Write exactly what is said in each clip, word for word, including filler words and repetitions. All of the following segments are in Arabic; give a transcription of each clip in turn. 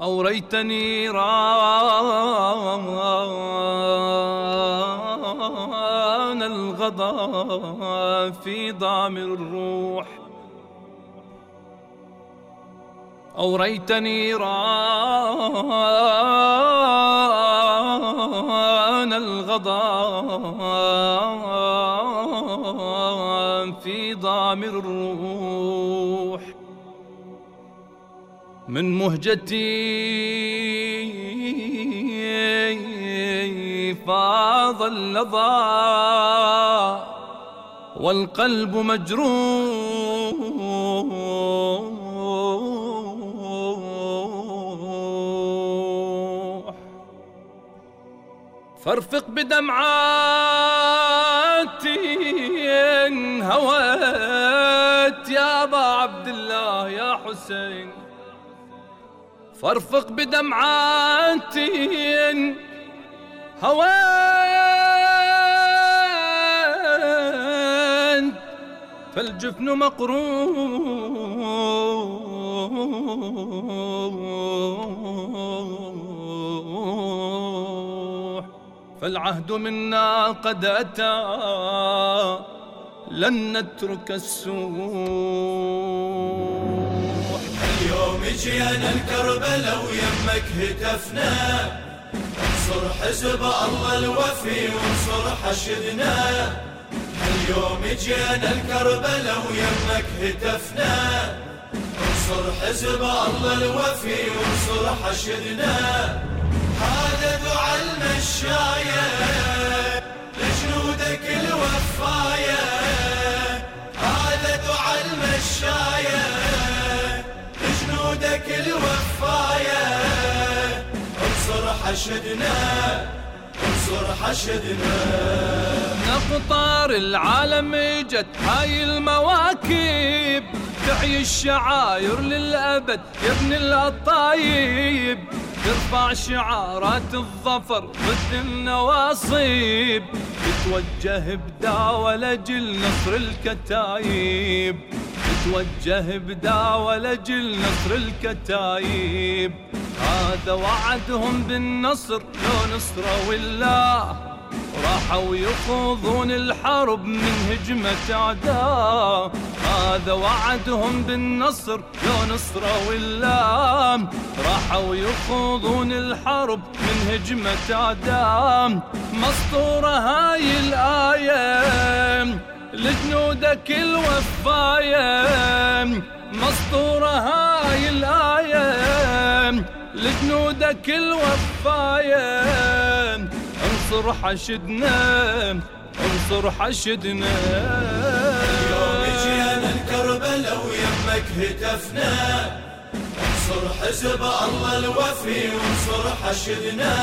أوريتني ران الغضا في ضامر الروح، أوريتني ران الغضا في ضامر الروح. من مهجتي فاض اللظى والقلب مجروح، فارفق بدمعاتي هويت يا أبا عبد الله يا حسين، فارفق بدمعاتي هويت فالجفن مقروح، فالعهد منا قد أتى لن نترك السوح. اليوم جينا الكربلاء ويمك هتفنا، انصر حزب الله الوفي وانصر حشدنا. اليوم جينا الكربلاء ويمك هتفنا، انصر حزب الله الوفي وانصر حشدنا. هذا دعاء المشاية لجنودك الوفاية، هذا دعاء المشاية لجنودك الوفاية. انصر حشدنا انصر حشدنا. نقطار العالم جت هاي المواكب، تعي الشعاير للأبد يا ابن الأطايب، ترفع شعارات الظفر ضد النواصب، تتوجه بدعوة لجل نصر الكتايب، تتوجه بدعوة لجل نصر الكتايب. هذا وعدهم بالنصر لو نصر والله، راحوا يخوضون الحرب من هجمة أعداء. هذا وعدهم بالنصر لو نصر والله، راحوا يخوضون الحرب من هجمة أعداء. مسطورة هاي الآية لجنودك الوفاية، مسطورة هاي الآية لجنودك الوفاية. انصر حشدنا انصر حشدنا. اليوم جينا الكربلاء ويمك هتفنا، انصر حزب الله الوفي وانصر حشدنا.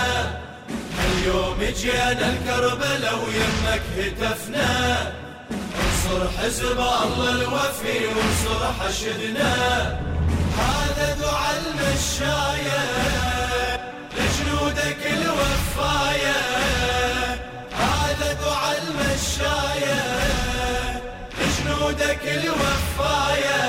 اليوم جينا الكربلاء ويمك هتفنا، انصر حزب الله الوفي وانصر حشدنا. هذا دعاء المشاية لجنودك الوفاية، هذا دعاء المشاية لجنودك الوفاية.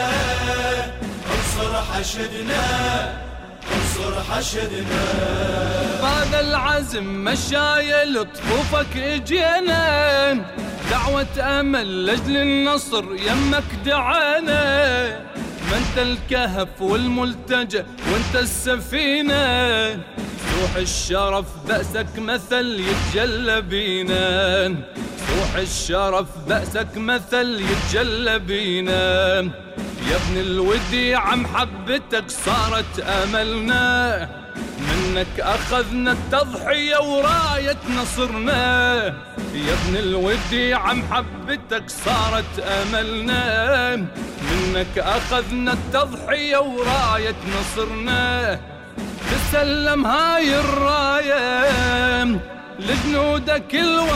انصر حشدنا انصر حشدنا. بعد العزم مشاية لطفوفك اجينا، دعوة امل لاجل النصر يمك دعانا. ما انت الكهف والملتجأ وانت السفينة، سوح الشرف بأسك مثل يتجلى بينا، سوح الشرف بأسك مثل يتجلى بينا. يا ابن الوديع محبتك صارت املنا، منك اخذنا التضحية وراية نصرنا. يا ابن الوديع محبتك صارت املنا، منك اخذنا التضحية وراية نصرنا. تسلم هاي الراية لجنودك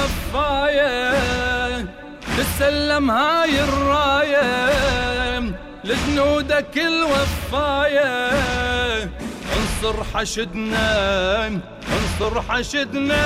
الوفاية، تسلم هاي الراية لجنودك الوفاية. انصر حشدنا انصر حشدنا.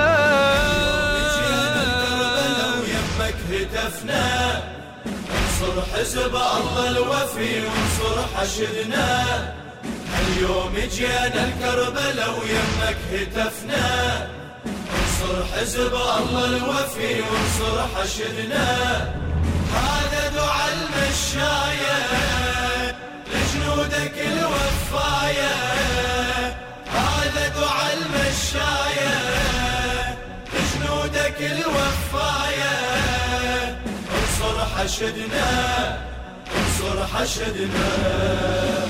جينا الكربلاء ويمك هتفنا، انصر حزب الله الوفي وانصر حشدنا. اليوم جينا الكربلاء ويمك هتفنا، انصر حزب الله الوفي وانصر حشدنا. هذا دعاء المشاية لجنودك الوفاية، هذا دعاء المشاية لجنودك الوفاية. انصر حشدنا انصر حشدنا.